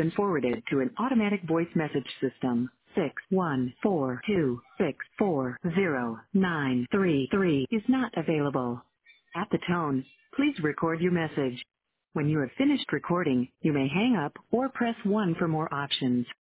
been forwarded to an automatic voice message system. 614264093 is not available. At the tone, please record your message. When you have finished recording, you may hang up or press 1 for more options.